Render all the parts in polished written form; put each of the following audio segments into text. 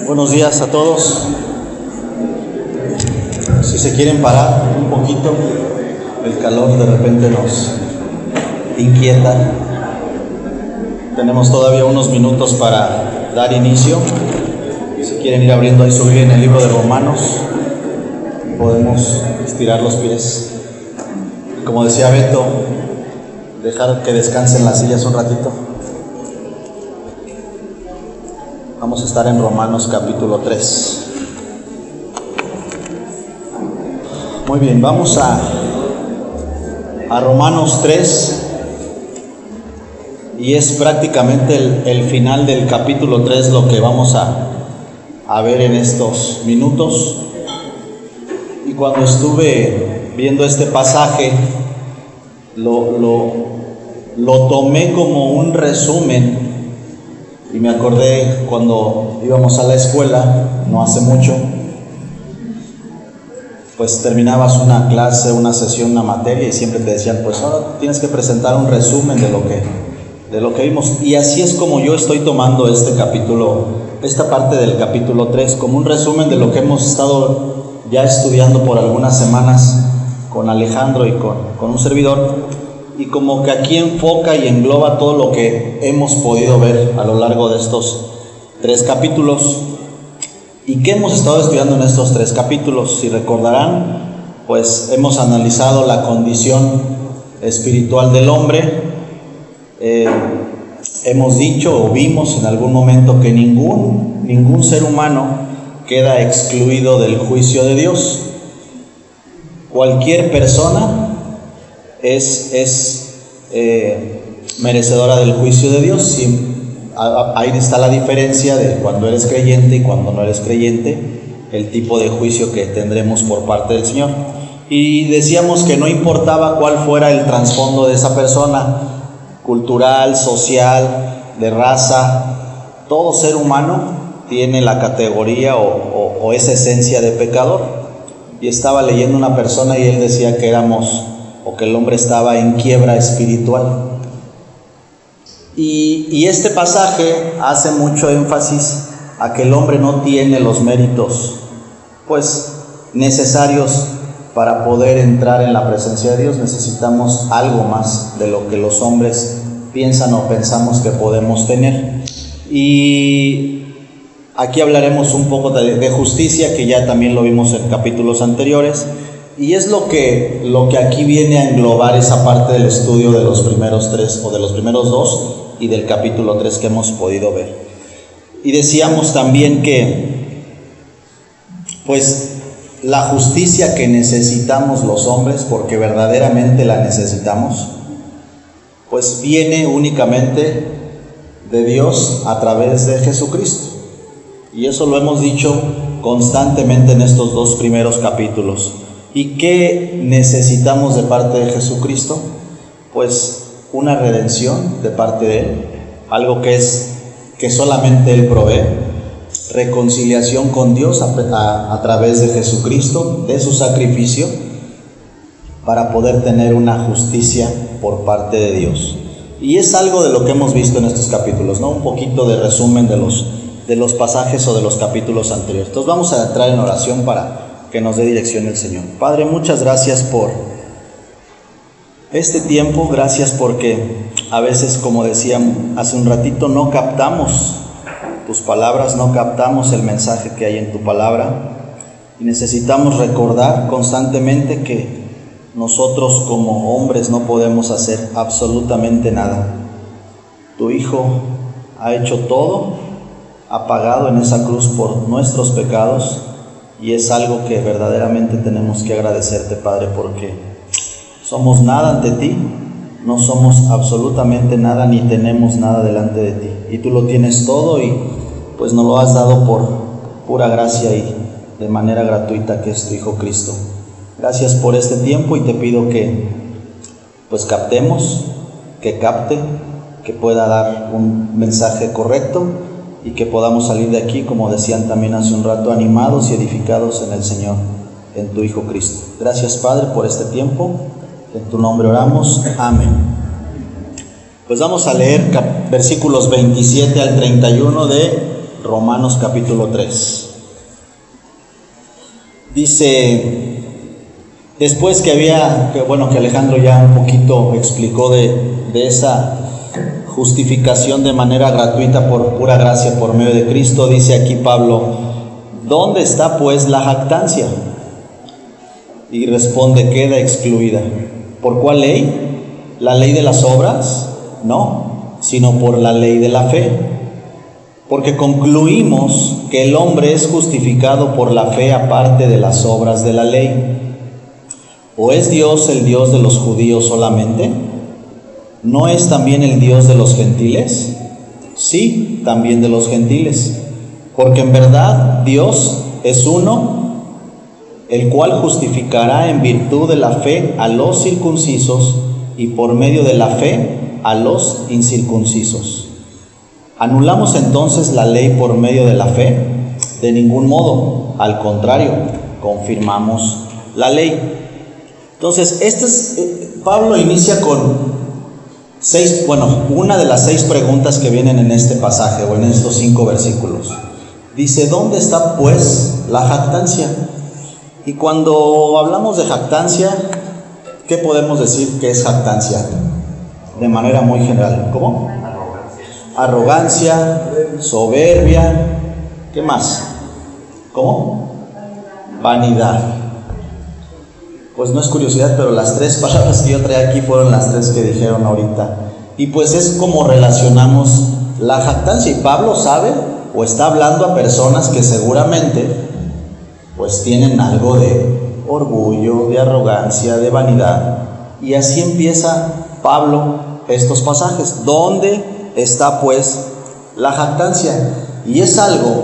Buenos días a todos. Si se quieren parar un poquito, el calor de repente nos inquieta. Tenemos todavía unos minutos para dar inicio. Si quieren ir abriendo ahí su Biblia en el libro de Romanos, podemos estirar los pies. Como decía Beto, dejar que descansen las sillas un ratito. Vamos a estar en Romanos capítulo 3. Muy bien, vamos a Romanos 3. Y es prácticamente el final del capítulo 3 lo que vamos a ver en estos minutos. Y cuando estuve viendo este pasaje, lo tomé como un resumen. Y me acordé cuando íbamos a la escuela, no hace mucho, pues terminabas una clase, una sesión, una materia y siempre te decían, pues ahora tienes que presentar un resumen de lo que vimos. Y así es como yo estoy tomando esta parte del capítulo 3, como un resumen de lo que hemos estado ya estudiando por algunas semanas con Alejandro y con un servidor. Y como que aquí enfoca y engloba todo lo que hemos podido ver a lo largo de estos 3 capítulos. ¿Y qué hemos estado estudiando en estos 3 capítulos? Si recordarán, pues hemos analizado la condición espiritual del hombre. Hemos dicho o vimos en algún momento que ningún ser humano queda excluido del juicio de Dios. Cualquier persona es merecedora del juicio de Dios. Ahí está la diferencia de cuando eres creyente y cuando no eres creyente, el tipo de juicio que tendremos por parte del Señor. Y decíamos que no importaba cuál fuera el trasfondo de esa persona, cultural, social, de raza, todo ser humano tiene la categoría o esa esencia de pecador. Y estaba leyendo una persona y él decía que que el hombre estaba en quiebra espiritual. Y este pasaje hace mucho énfasis a que el hombre no tiene los méritos necesarios para poder entrar en la presencia de Dios. Necesitamos algo más de lo que los hombres piensan o pensamos que podemos tener. Y aquí hablaremos un poco de justicia, que ya también lo vimos en capítulos anteriores. Y es lo que aquí viene a englobar esa parte del estudio de los primeros 3 o de los primeros 2 y del capítulo 3 que hemos podido ver. Y decíamos también que la justicia que necesitamos los hombres, porque verdaderamente la necesitamos, viene únicamente de Dios a través de Jesucristo. Y eso lo hemos dicho constantemente en estos 2 primeros capítulos. ¿Y qué necesitamos de parte de Jesucristo? Una redención de parte de Él, algo que solamente Él provee, reconciliación con Dios a través de Jesucristo, de su sacrificio, para poder tener una justicia por parte de Dios. Y es algo de lo que hemos visto en estos capítulos, ¿no? Un poquito de resumen de los pasajes o de los capítulos anteriores. Entonces vamos a entrar en oración para que nos dé dirección el Señor. Padre, muchas gracias por este tiempo. Gracias porque a veces, como decía hace un ratito, no captamos tus palabras, no captamos el mensaje que hay en tu palabra. Y necesitamos recordar constantemente que nosotros como hombres no podemos hacer absolutamente nada. Tu Hijo ha hecho todo, ha pagado en esa cruz por nuestros pecados. Y es algo que verdaderamente tenemos que agradecerte, Padre, porque somos nada ante ti, no somos absolutamente nada ni tenemos nada delante de ti. Y tú lo tienes todo y nos lo has dado por pura gracia y de manera gratuita, que es tu Hijo Cristo. Gracias por este tiempo y te pido que captemos, que capte, que pueda dar un mensaje correcto. Y que podamos salir de aquí, como decían también hace un rato, animados y edificados en el Señor, en tu Hijo Cristo. Gracias, Padre, por este tiempo. En tu nombre oramos. Amén. Vamos a leer versículos 27 al 31 de Romanos capítulo 3. Dice, después que Alejandro ya un poquito explicó de esa justificación de manera gratuita por pura gracia por medio de Cristo, dice aquí Pablo, ¿dónde está pues la jactancia? Y responde, queda excluida. ¿Por cuál ley? ¿La ley de las obras? No, sino por la ley de la fe. Porque concluimos que el hombre es justificado por la fe aparte de las obras de la ley. ¿O es Dios el Dios de los judíos solamente? ¿No es también el Dios de los gentiles? Sí, también de los gentiles. Porque en verdad Dios es uno, el cual justificará en virtud de la fe a los circuncisos y por medio de la fe a los incircuncisos. ¿Anulamos entonces la ley por medio de la fe? De ningún modo, al contrario, confirmamos la ley. Entonces, Pablo inicia con una de las 6 preguntas que vienen en este pasaje o en estos 5 versículos. Dice, ¿dónde está pues la jactancia? Y cuando hablamos de jactancia, ¿qué podemos decir que es jactancia? De manera muy general. ¿Cómo? Arrogancia, soberbia, ¿qué más? ¿Cómo? Vanidad. Pues no es curiosidad, pero las 3 palabras que yo traía aquí fueron las 3 que dijeron ahorita. Y pues es como relacionamos la jactancia. Y Pablo sabe o está hablando a personas que seguramente pues tienen algo de orgullo, de arrogancia, de vanidad. Y así empieza Pablo estos pasajes. ¿Dónde está pues la jactancia? Y es algo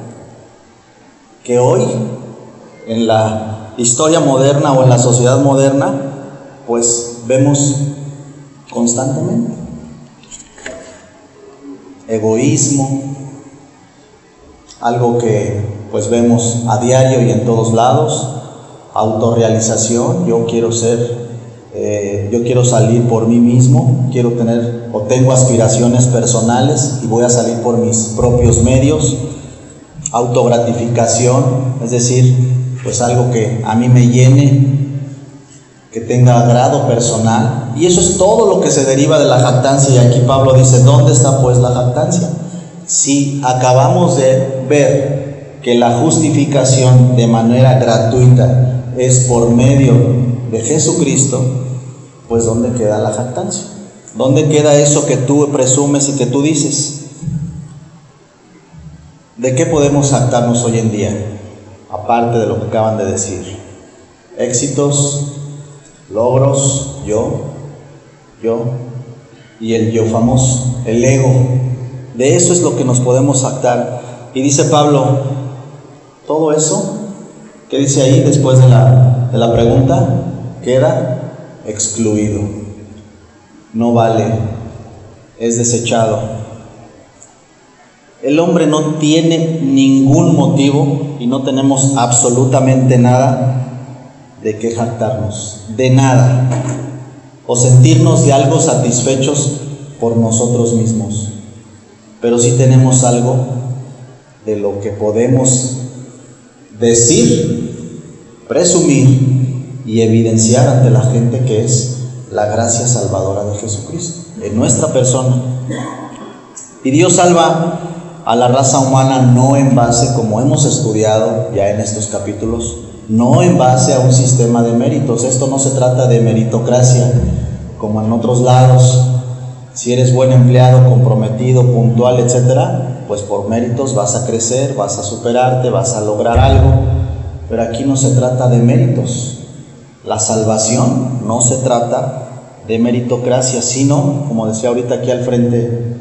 que hoy en la historia moderna o en la sociedad moderna pues vemos constantemente. Egoísmo, algo que pues vemos a diario y en todos lados. Autorrealización, yo quiero salir por mí mismo, quiero tener o tengo aspiraciones personales y voy a salir por mis propios medios. Autogratificación, es decir, pues algo que a mí me llene, que tenga agrado personal, y eso es todo lo que se deriva de la jactancia. Y aquí Pablo dice, ¿dónde está pues la jactancia? Si acabamos de ver que la justificación de manera gratuita es por medio de Jesucristo, pues ¿dónde queda la jactancia? ¿Dónde queda eso que tú presumes y que tú dices? ¿De qué podemos jactarnos hoy en día? Aparte de lo que acaban de decir, éxitos, logros, yo, y el yo famoso, el ego. De eso es lo que nos podemos jactar. Y dice Pablo, todo eso, ¿qué dice ahí después de la pregunta? Queda excluido, no vale, es desechado. El hombre no tiene ningún motivo y no tenemos absolutamente nada de qué jactarnos, de nada, o sentirnos de algo satisfechos por nosotros mismos. Pero sí tenemos algo de lo que podemos decir, presumir y evidenciar ante la gente, que es la gracia salvadora de Jesucristo en nuestra persona. Y Dios salva a la raza humana no en base, como hemos estudiado ya en estos capítulos, no en base a un sistema de méritos. Esto no se trata de meritocracia como en otros lados. Si eres buen empleado, comprometido, puntual, etcétera, pues por méritos vas a crecer, vas a superarte, vas a lograr algo. Pero aquí no se trata de méritos. La salvación no se trata de meritocracia, sino, como decía ahorita aquí al frente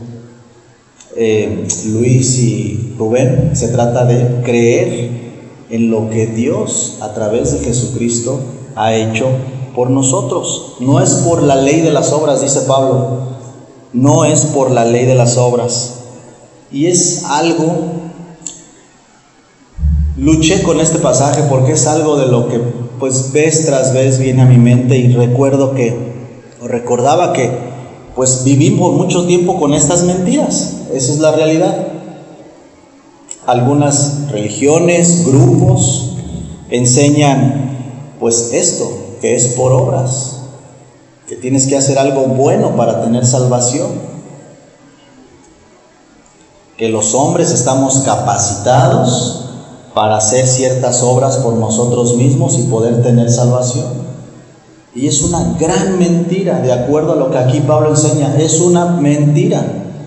Luis y Rubén, se trata de creer en lo que Dios a través de Jesucristo ha hecho por nosotros. No es por la ley de las obras, dice Pablo, no es por la ley de las obras. Y es algo, luché con este pasaje porque es algo de lo que pues vez tras vez viene a mi mente, y recordaba que pues vivimos mucho tiempo con estas mentiras. Esa es la realidad. Algunas religiones, grupos, enseñan pues esto, que es por obras, que tienes que hacer algo bueno para tener salvación, que los hombres estamos capacitados para hacer ciertas obras por nosotros mismos y poder tener salvación. Y es una gran mentira, de acuerdo a lo que aquí Pablo enseña, es una mentira.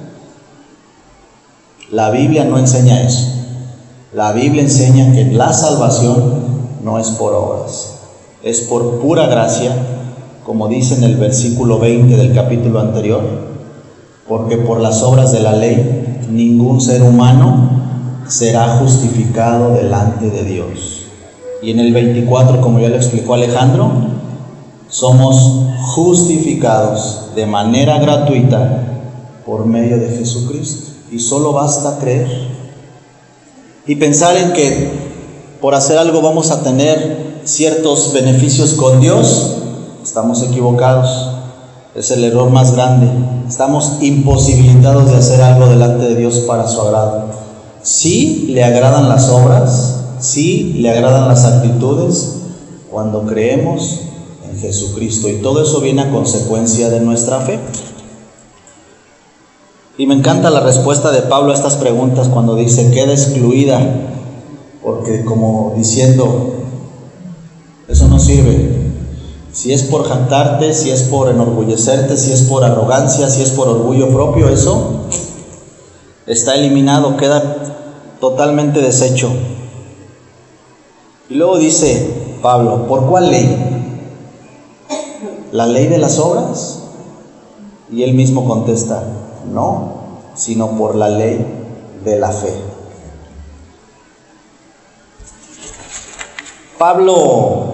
La Biblia no enseña eso. La Biblia enseña que la salvación no es por obras, es por pura gracia, como dice en el versículo 20 del capítulo anterior, porque por las obras de la ley ningún ser humano será justificado delante de Dios. Y en el 24, como ya lo explicó Alejandro, somos justificados de manera gratuita por medio de Jesucristo, y solo basta creer. Y pensar en que por hacer algo vamos a tener ciertos beneficios con Dios, estamos equivocados. Es el error más grande. Estamos imposibilitados de hacer algo delante de Dios para su agrado. Sí le agradan las obras, sí le agradan las actitudes cuando creemos en Jesucristo, y todo eso viene a consecuencia de nuestra fe. Y me encanta la respuesta de Pablo a estas preguntas cuando dice: queda excluida, porque como diciendo, eso no sirve. Si es por jactarte, si es por enorgullecerte, si es por arrogancia, si es por orgullo propio, eso está eliminado, queda totalmente deshecho. Y luego dice Pablo: ¿por cuál ley? ¿La ley de las obras? Y él mismo contesta: no, sino por la ley de la fe. Pablo,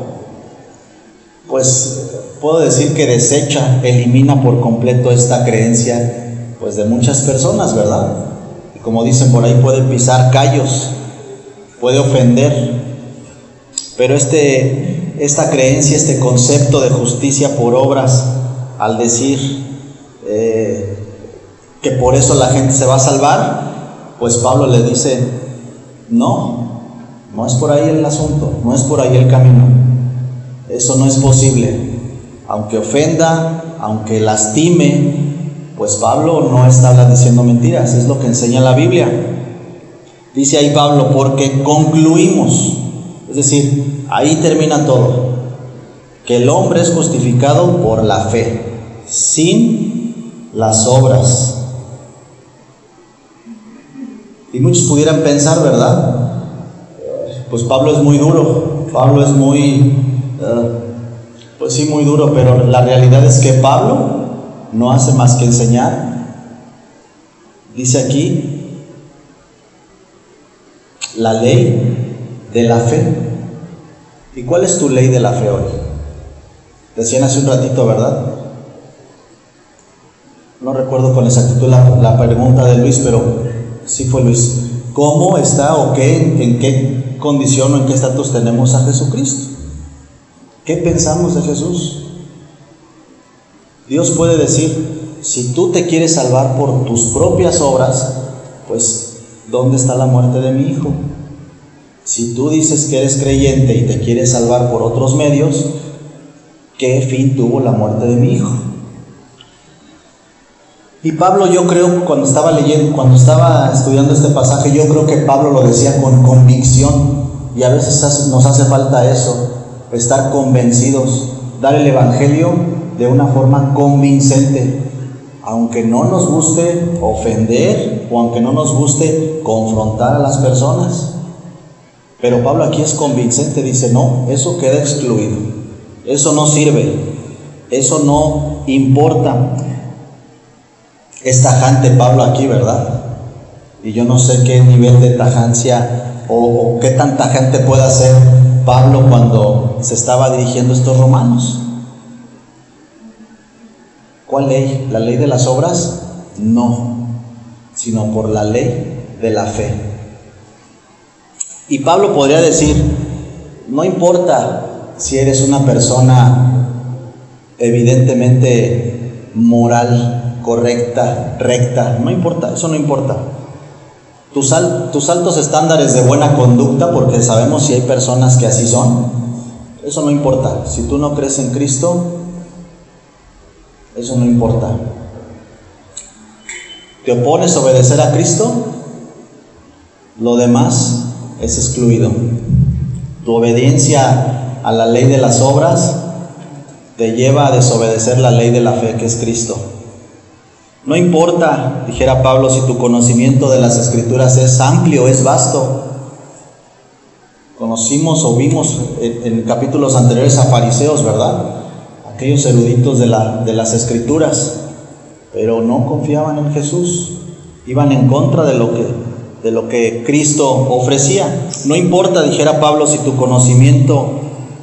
pues puedo decir que desecha, elimina por completo esta creencia pues de muchas personas, ¿verdad? Y como dicen por ahí, puede pisar callos, puede ofender, pero esta creencia, este concepto de justicia por obras, al decir que por eso la gente se va a salvar, pues Pablo le dice: no es por ahí el asunto, no es por ahí el camino, eso no es posible. Aunque ofenda, aunque lastime, pues Pablo no está diciendo mentiras, es lo que enseña la Biblia. Dice ahí Pablo: porque concluimos, es decir, ahí termina todo, que el hombre es justificado por la fe, sin las obras. Y muchos pudieran pensar, ¿verdad? Pues Pablo es muy duro, Pablo es muy, pues sí, muy duro, pero la realidad es que Pablo no hace más que enseñar. Dice aquí, la ley de la fe. ¿Y cuál es tu ley de la fe hoy? Decían hace un ratito, ¿verdad? No recuerdo con exactitud la pregunta de Luis, pero sí fue Luis. ¿Cómo está o en qué condición o en qué estatus tenemos a Jesucristo? ¿Qué pensamos de Jesús? Dios puede decir: si tú te quieres salvar por tus propias obras, pues ¿dónde está la muerte de mi hijo? Si tú dices que eres creyente y te quieres salvar por otros medios, ¿qué fin tuvo la muerte de mi hijo? Y Pablo, yo creo, cuando estaba estudiando este pasaje, yo creo que Pablo lo decía con convicción, y a veces nos hace falta eso, estar convencidos, dar el evangelio de una forma convincente, aunque no nos guste ofender o aunque no nos guste confrontar a las personas. Pero Pablo aquí es convincente, dice: no, eso queda excluido, eso no sirve, eso no importa. Es tajante Pablo aquí, ¿verdad? Y yo no sé qué nivel de tajancia o qué tan tajante pueda ser Pablo cuando se estaba dirigiendo a estos romanos. ¿Cuál ley? ¿La ley de las obras? No, sino por la ley de la fe. Y Pablo podría decir: no importa si eres una persona evidentemente moral, correcta, recta, no importa, eso no importa. tus altos estándares de buena conducta, porque sabemos si hay personas que así son, eso no importa. Si tú no crees en Cristo, eso no importa. ¿Te opones a obedecer a Cristo? Lo demás es excluido. Tu obediencia a la ley de las obras te lleva a desobedecer la ley de la fe, que es Cristo. No importa, dijera Pablo, si tu conocimiento de las Escrituras es amplio, es vasto. Conocimos o vimos en capítulos anteriores a fariseos, ¿verdad? Aquellos eruditos de las Escrituras, pero no confiaban en Jesús, iban en contra de lo que Cristo ofrecía. No importa, dijera Pablo, si tu conocimiento,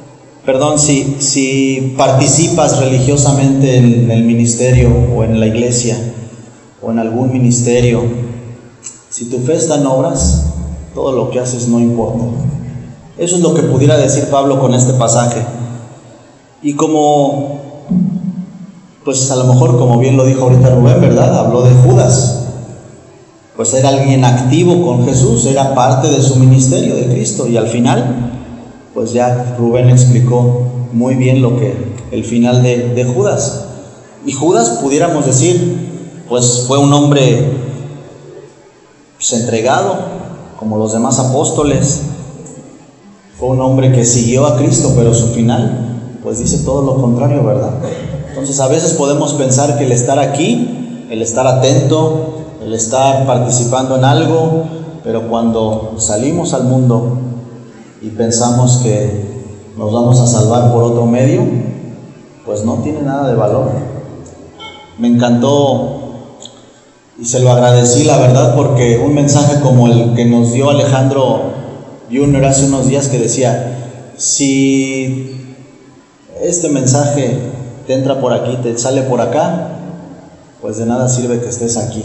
si participas religiosamente en el ministerio o en la iglesia o en algún ministerio, si tu fe está en obras, todo lo que haces no importa. Eso es lo que pudiera decir Pablo con este pasaje. Y como, pues a lo mejor, como bien lo dijo ahorita Rubén, ¿verdad? Habló de Judas. Pues era alguien activo con Jesús, era parte de su ministerio de Cristo, y al final, pues ya Rubén explicó muy bien el final de Judas. Y Judas, pudiéramos decir, pues fue un hombre pues entregado, como los demás apóstoles. Fue un hombre que siguió a Cristo, pero su final, pues dice todo lo contrario, ¿verdad? Entonces a veces podemos pensar que el estar aquí, el estar atento, el estar participando en algo, pero cuando salimos al mundo y pensamos que nos vamos a salvar por otro medio, pues no tiene nada de valor. Me encantó y se lo agradecí, la verdad, porque un mensaje como el que nos dio Alejandro Junior hace unos días, que decía: si este mensaje te entra por aquí, te sale por acá, pues de nada sirve que estés aquí.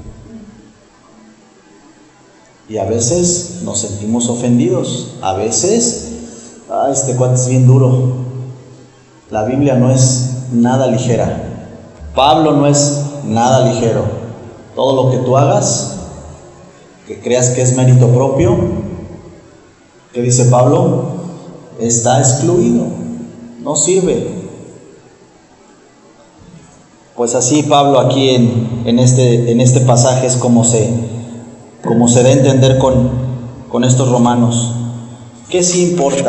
Y a veces nos sentimos ofendidos, a veces, este cuate es bien duro. La Biblia no es nada ligera, Pablo no es nada ligero. Todo lo que tú hagas, que creas que es mérito propio, ¿qué dice Pablo? Está excluido, no sirve. Pues así Pablo aquí en este pasaje es como se da a entender con estos romanos. ¿Qué sí importa?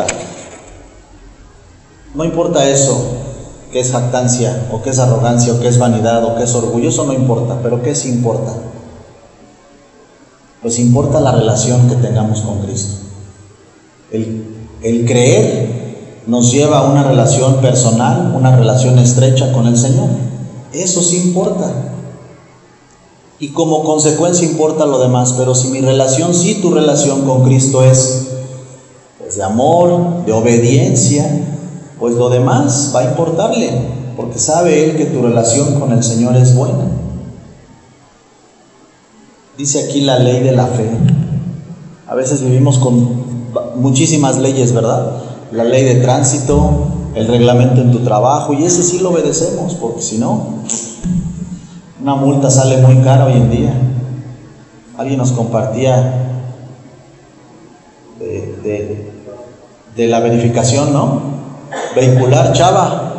No importa eso, que es jactancia, o que es arrogancia, o que es vanidad, o que es orgullo, eso no importa. ¿Pero qué sí importa? Pues importa la relación que tengamos con Cristo. El creer nos lleva a una relación personal, una relación estrecha con el Señor. Eso sí importa. Y como consecuencia importa lo demás. Pero si mi relación, si tu relación con Cristo es pues de amor, de obediencia, pues lo demás va a importarle, porque sabe Él que tu relación con el Señor es buena. Dice aquí la ley de la fe. A veces vivimos con muchísimas leyes, ¿verdad? La ley de tránsito, el reglamento en tu trabajo, y ese sí lo obedecemos, porque si no, una multa sale muy cara hoy en día. Alguien nos compartía de la verificación, ¿no? Vehicular, chava.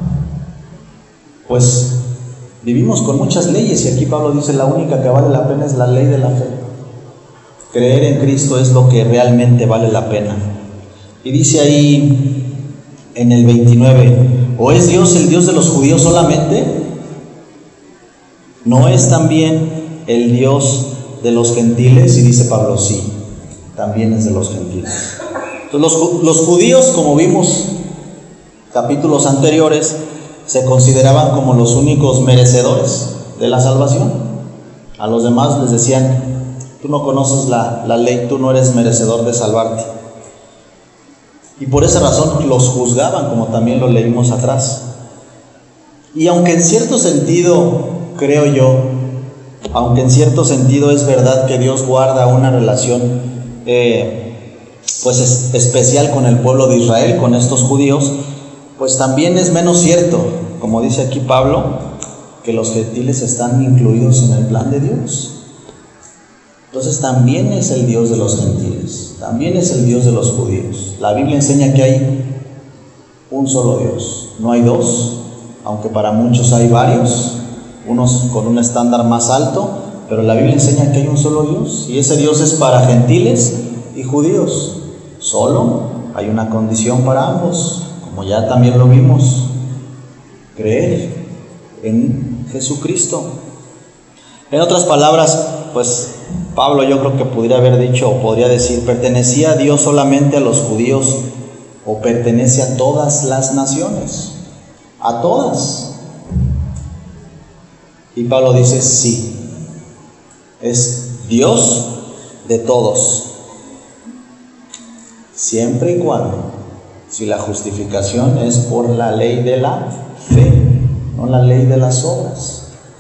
Pues vivimos con muchas leyes, y aquí Pablo dice: la única que vale la pena es la ley de la fe. Creer en Cristo es lo que realmente vale la pena. Y dice ahí en el 29: ¿o es Dios el Dios de los judíos solamente? ¿No es también el Dios de los gentiles? Y dice Pablo: sí, también es de los gentiles. Entonces los judíos, como vimos capítulos anteriores, se consideraban como los únicos merecedores de la salvación. A los demás les decían: tú no conoces la ley, tú no eres merecedor de salvarte. Y por esa razón los juzgaban, como también lo leímos atrás. Y aunque en cierto sentido, creo yo, aunque en cierto sentido es verdad que Dios guarda una relación pues especial con el pueblo de Israel, con estos judíos, pues también es menos cierto, como dice aquí Pablo, que los gentiles están incluidos en el plan de Dios. Entonces también es el Dios de los gentiles, también es el Dios de los judíos. La Biblia enseña que hay un solo Dios, no hay dos, aunque para muchos hay varios, unos con un estándar más alto, pero la Biblia enseña que hay un solo Dios, y ese Dios es para gentiles y judíos. Solo hay una condición para ambos, como ya también lo vimos: creer en Jesucristo. En otras palabras, pues Pablo, yo creo que podría haber dicho, o podría decir, ¿pertenecía Dios solamente a los judíos o pertenece a todas las naciones? A todas. Y Pablo dice, sí, es Dios de todos, siempre y cuando, si la justificación es por la ley de la fe, no la ley de las obras.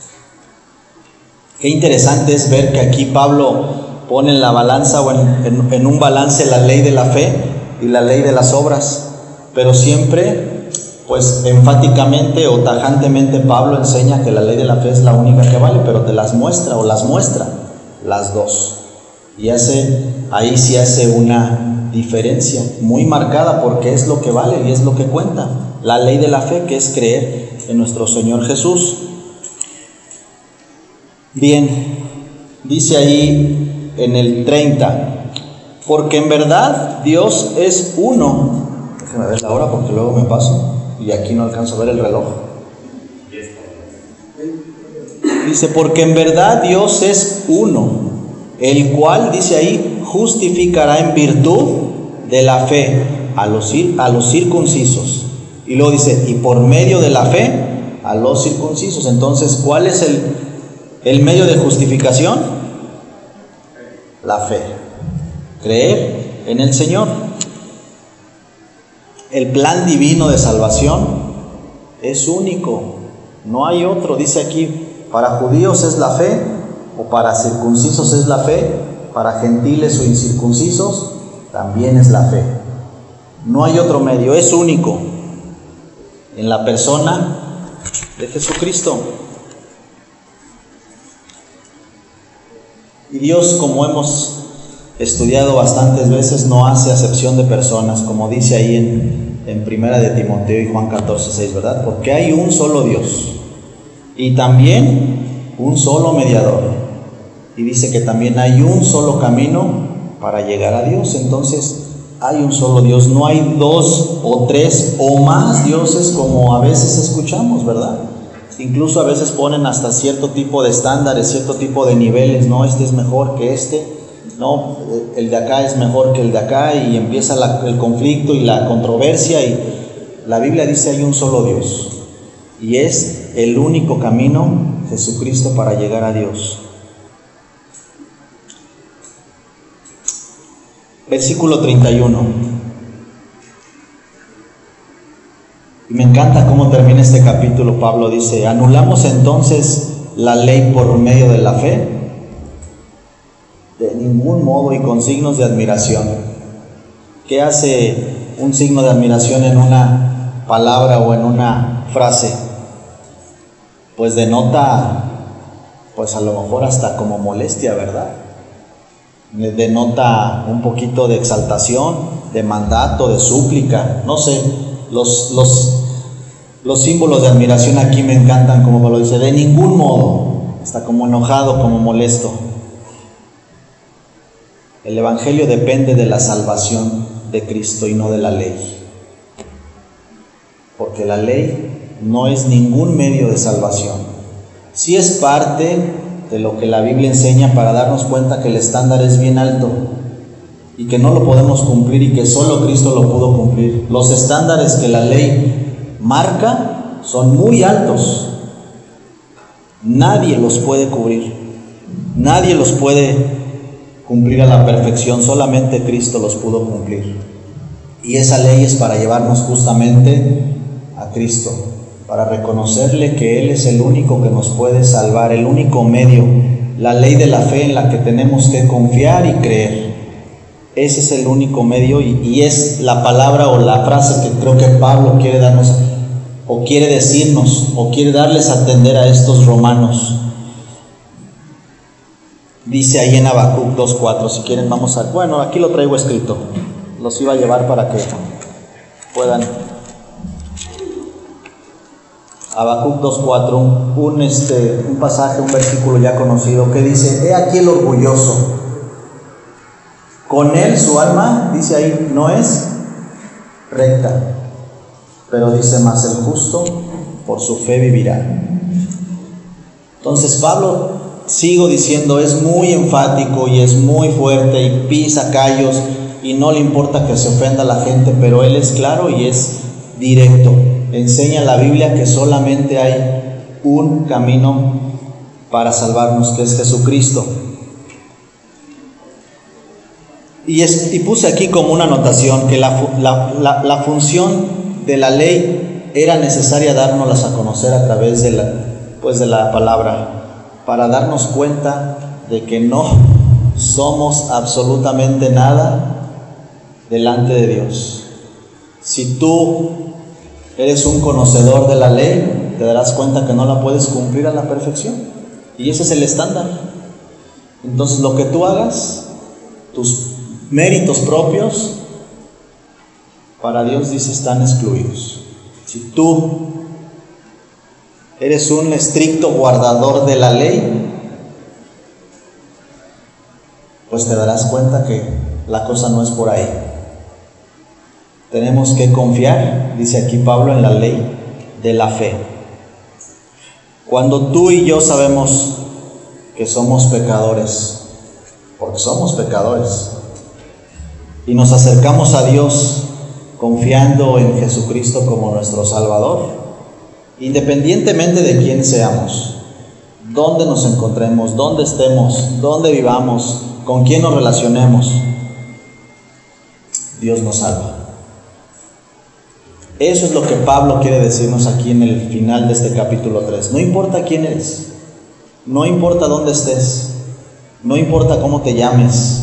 Qué interesante es ver que aquí Pablo pone en la balanza, o en un balance, la ley de la fe y la ley de las obras, pero siempre, pues enfáticamente o tajantemente, Pablo enseña que la ley de la fe es la única que vale, pero te las muestra las dos, y ahí sí hace una diferencia muy marcada, porque es lo que vale y es lo que cuenta, la ley de la fe, que es creer en nuestro Señor Jesús. Bien, dice ahí en el 30, porque en verdad Dios es uno. Déjame ver la hora porque luego me paso y aquí no alcanzo a ver el reloj. Dice, porque en verdad Dios es uno, el cual, dice ahí, justificará en virtud de la fe a los circuncisos. Y luego dice, y por medio de la fe a los circuncisos. Entonces, ¿cuál es el medio de justificación? La fe, creer en el Señor. El plan divino de salvación es único, no hay otro. Dice aquí, para judíos es la fe, o para circuncisos es la fe, para gentiles o incircuncisos también es la fe. No hay otro medio, es único, en la persona de Jesucristo. Y Dios, como hemos estudiado bastantes veces, no hace acepción de personas, como dice ahí en Primera de Timoteo y Juan 14:6, ¿verdad? Porque hay un solo Dios y también un solo mediador. Y dice que también hay un solo camino para llegar a Dios. Entonces hay un solo Dios, no hay dos o tres o más dioses como a veces escuchamos, ¿verdad? Incluso a veces ponen hasta cierto tipo de estándares, cierto tipo de niveles, no, este es mejor que este, no, el de acá es mejor que el de acá, y empieza el conflicto y la controversia. Y la Biblia dice hay un solo Dios, y es el único camino, Jesucristo, para llegar a Dios. Versículo 31. Y me encanta cómo termina este capítulo. Pablo dice, ¿anulamos entonces la ley por medio de la fe? De ningún modo, y con signos de admiración. ¿Qué hace un signo de admiración en una palabra o en una frase? Pues denota, pues a lo mejor hasta como molestia, ¿verdad? Denota un poquito de exaltación, de mandato, de súplica, no sé. Los símbolos de admiración aquí me encantan, como me lo dice, de ningún modo, está como enojado, como molesto. El Evangelio depende de la salvación de Cristo y no de la ley, porque la ley no es ningún medio de salvación. Sí es parte de lo que la Biblia enseña para darnos cuenta que el estándar es bien alto y que no lo podemos cumplir y que solo Cristo lo pudo cumplir. Los estándares que la ley marca son muy altos. Nadie los puede cubrir. Nadie los puede cumplir a la perfección. Solamente Cristo los pudo cumplir. Y esa ley es para llevarnos justamente a Cristo, para reconocerle que Él es el único que nos puede salvar, el único medio, la ley de la fe en la que tenemos que confiar y creer. Ese es el único medio, y es la palabra o la frase que creo que Pablo quiere darnos, o quiere decirnos, o quiere darles a entender a estos romanos. Dice ahí en Habacuc 2:4, si quieren vamos a... Bueno, aquí lo traigo escrito, los iba a llevar para que puedan... Habacuc 2:4, un pasaje, un versículo ya conocido que dice: he aquí el orgulloso, con él su alma, dice ahí, no es recta, pero dice más, el justo por su fe vivirá. Entonces Pablo, sigo diciendo, es muy enfático y es muy fuerte y pisa callos y no le importa que se ofenda a la gente, pero él es claro y es directo. Enseña la Biblia que solamente hay un camino para salvarnos, que es Jesucristo. Y puse aquí como una anotación que la función de la ley era necesaria dárnoslas a conocer a través de la palabra, para darnos cuenta de que no somos absolutamente nada delante de Dios. Si tú eres un conocedor de la ley, te darás cuenta que no la puedes cumplir a la perfección, y ese es el estándar. Entonces lo que tú hagas, tus méritos propios, para Dios dice están excluidos. Si tú eres un estricto guardador de la ley, pues te darás cuenta que la cosa no es por ahí. Tenemos que confiar, dice aquí Pablo, en la ley de la fe. Cuando tú y yo sabemos que somos pecadores, porque somos pecadores, y nos acercamos a Dios confiando en Jesucristo como nuestro Salvador, independientemente de quién seamos, dónde nos encontremos, dónde estemos, dónde vivamos, con quién nos relacionemos, Dios nos salva. Eso es lo que Pablo quiere decirnos aquí en el final de este capítulo 3. No importa quién eres, no importa dónde estés, no importa cómo te llames,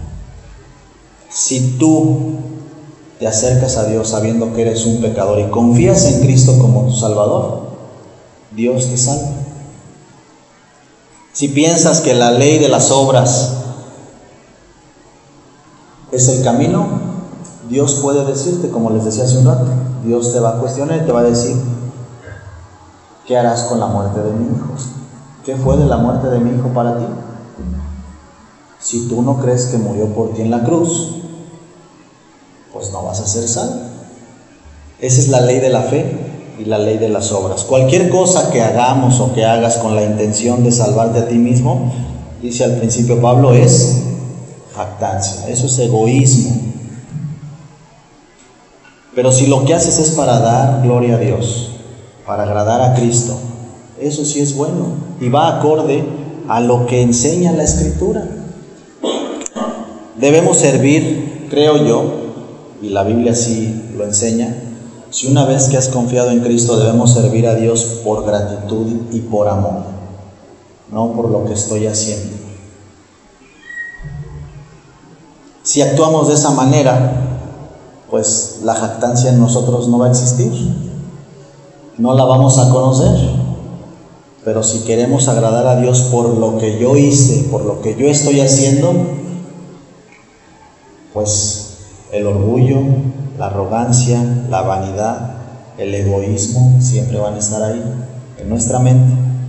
si tú te acercas a Dios sabiendo que eres un pecador y confías en Cristo como tu Salvador, Dios te salva. Si piensas que la ley de las obras es el camino, Dios puede decirte, como les decía hace un rato, Dios te va a cuestionar y te va a decir: ¿qué harás con la muerte de mi hijo? ¿Qué fue de la muerte de mi hijo para ti? Si tú no crees que murió por ti en la cruz, pues no vas a ser salvo. Esa es la ley de la fe y la ley de las obras. Cualquier cosa que hagamos o que hagas con la intención de salvarte a ti mismo, dice al principio Pablo, es jactancia, eso es egoísmo. Pero si lo que haces es para dar gloria a Dios, para agradar a Cristo, eso sí es bueno y va acorde a lo que enseña la Escritura. Debemos servir, creo yo, y la Biblia sí lo enseña, si una vez que has confiado en Cristo debemos servir a Dios por gratitud y por amor, no por lo que estoy haciendo. Si actuamos de esa manera, pues la jactancia en nosotros no va a existir, no la vamos a conocer. Pero si queremos agradar a Dios por lo que yo hice, por lo que yo estoy haciendo, pues el orgullo, la arrogancia, la vanidad, el egoísmo siempre van a estar ahí en nuestra mente.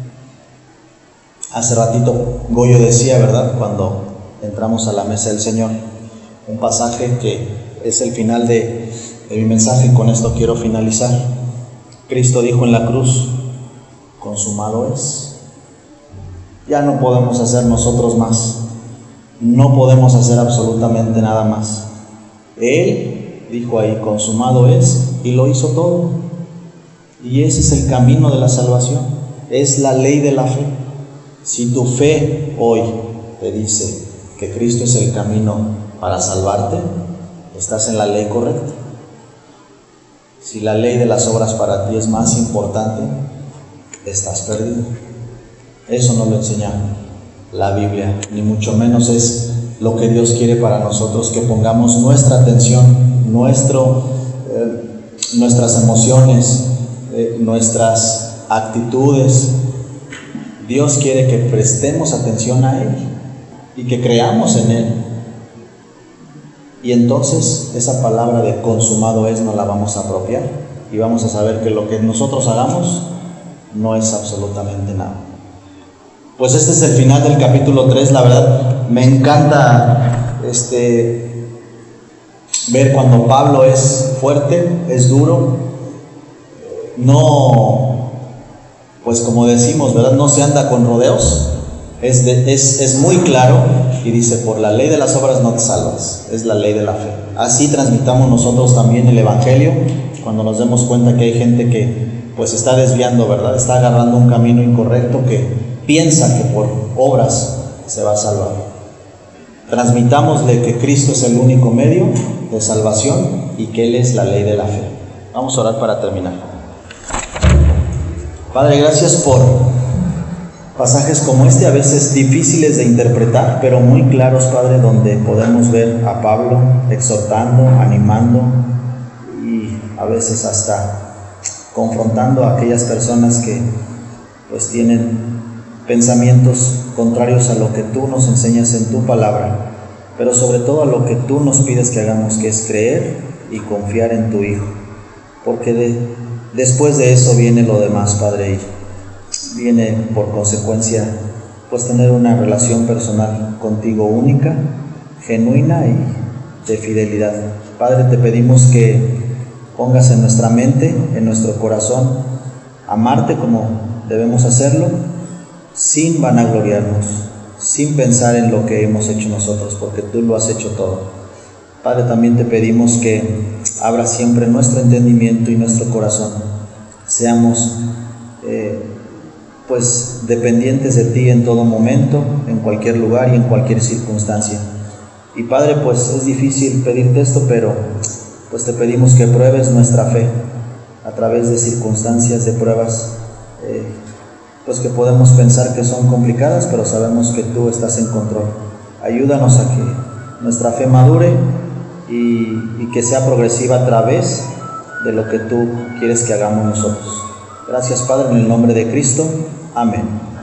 Hace ratito Goyo decía, ¿verdad?, cuando entramos a la mesa del Señor, un pasaje que es el final de mi mensaje, y con esto quiero finalizar. Cristo dijo en la cruz: consumado es. Ya no podemos hacer nosotros más, no podemos hacer absolutamente nada más. Él dijo ahí: consumado es, y lo hizo todo. Y ese es el camino de la salvación, es la ley de la fe. Si tu fe hoy te dice que Cristo es el camino para salvarte, estás en la ley correcta. Si la ley de las obras para ti es más importante, estás perdido. Eso no lo enseña la Biblia, ni mucho menos es lo que Dios quiere para nosotros, que pongamos nuestra atención, nuestras emociones, nuestras actitudes. Dios quiere que prestemos atención a Él, y que creamos en Él. Y entonces esa palabra de consumado es nos la vamos a apropiar y vamos a saber que lo que nosotros hagamos no es absolutamente nada. Pues este es el final del capítulo 3. La verdad me encanta ver cuando Pablo es fuerte, es duro, no, pues como decimos, ¿verdad? No se anda con rodeos, es muy claro y dice: por la ley de las obras no te salvas, es la ley de la fe. Así transmitamos nosotros también el Evangelio cuando nos demos cuenta que hay gente que pues está desviando, ¿verdad? Está agarrando un camino incorrecto, que piensa que por obras se va a salvar. Transmitámosle que Cristo es el único medio de salvación y que Él es la ley de la fe. Vamos a orar para terminar. Padre, gracias por pasajes como este, a veces difíciles de interpretar, pero muy claros, Padre, donde podemos ver a Pablo exhortando, animando y a veces hasta confrontando a aquellas personas que pues tienen pensamientos contrarios a lo que tú nos enseñas en tu palabra, pero sobre todo a lo que tú nos pides que hagamos, que es creer y confiar en tu Hijo, porque después de eso viene lo demás, Padre, y viene por consecuencia pues tener una relación personal contigo única, genuina y de fidelidad. Padre, te pedimos que pongas en nuestra mente, en nuestro corazón, amarte como debemos hacerlo, sin vanagloriarnos, sin pensar en lo que hemos hecho nosotros, porque tú lo has hecho todo. Padre, también te pedimos que abra siempre nuestro entendimiento y nuestro corazón, seamos pues dependientes de ti en todo momento, en cualquier lugar y en cualquier circunstancia. Y Padre, pues es difícil pedirte esto, pero pues te pedimos que pruebes nuestra fe a través de circunstancias, de pruebas pues que podemos pensar que son complicadas, pero sabemos que tú estás en control. Ayúdanos a que nuestra fe madure y que sea progresiva a través de lo que tú quieres que hagamos nosotros. Gracias, Padre, en el nombre de Cristo. Amén.